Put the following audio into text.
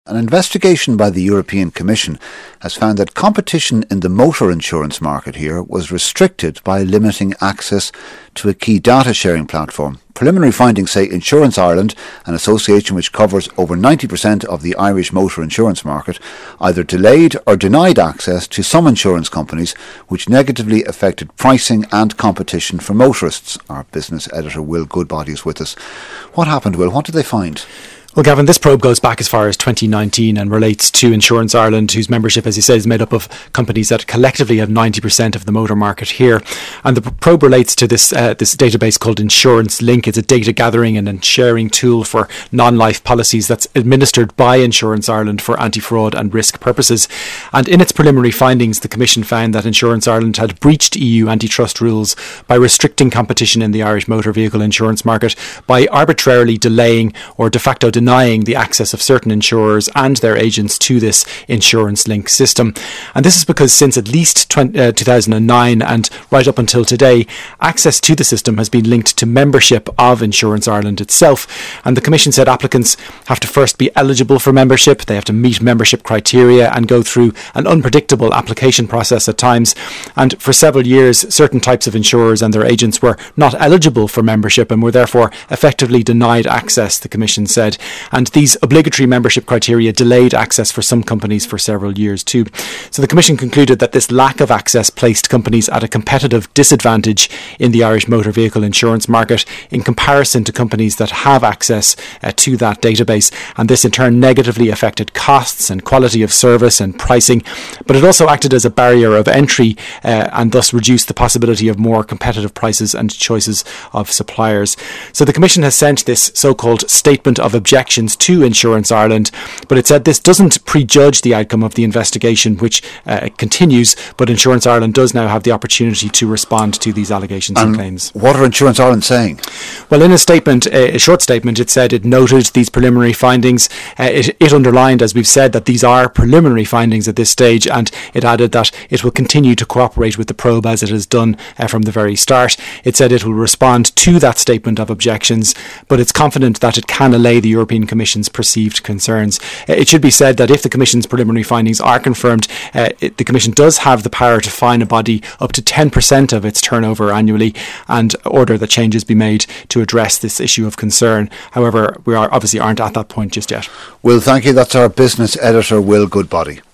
An investigation by the European Commission has found that competition in the motor insurance market here was restricted by limiting access to a key data sharing platform. Preliminary findings say Insurance Ireland, an association which covers over 90% of the Irish motor insurance market, either delayed or denied access to some insurance companies, which negatively affected pricing and competition for motorists. Our business editor Will Goodbody is with us. What happened, Will? What did they find? Well, Gavin, this probe goes back as far as 2019 and relates to Insurance Ireland, whose membership, as you said, is made up of companies that collectively have 90% of the motor market here. And the probe relates to this database called Insurance Link. It's a data gathering and sharing tool for non-life policies that's administered by Insurance Ireland for anti-fraud and risk purposes. And in its preliminary findings, the Commission found that Insurance Ireland had breached EU antitrust rules by restricting competition in the Irish motor vehicle insurance market by arbitrarily delaying or de facto denying the access of certain insurers and their agents to this Insurance Link system. And this is because since at least 2009 and right up until today, access to the system has been linked to membership of Insurance Ireland itself. And the Commission said applicants have to first be eligible for membership, they have to meet membership criteria and go through an unpredictable application process at times. And for several years, certain types of insurers and their agents were not eligible for membership and were therefore effectively denied access, the Commission said. And these obligatory membership criteria delayed access for some companies for several years too. So the Commission concluded that this lack of access placed companies at a competitive disadvantage in the Irish motor vehicle insurance market in comparison to companies that have access to that database. And this in turn negatively affected costs and quality of service and pricing. But it also acted as a barrier of entry and thus reduced the possibility of more competitive prices and choices of suppliers. So the Commission has sent this so-called Statement of Objections to Insurance Ireland, but it said this doesn't prejudge the outcome of the investigation, which continues, but Insurance Ireland does now have the opportunity to respond to these allegations and claims. What are Insurance Ireland saying? Well, in a statement, a short statement, it said it noted these preliminary findings. It underlined, as we've said, that these are preliminary findings at this stage, and it added that it will continue to cooperate with the probe as it has done from the very start. It said it will respond to that statement of objections, but it's confident that it can allay the European Commission's perceived concerns. It should be said that if the Commission's preliminary findings are confirmed, the Commission does have the power to fine a body up to 10% of its turnover annually and order that changes be made to address this issue of concern. However, we obviously aren't at that point just yet. Will, thank you. That's our business editor, Will Goodbody.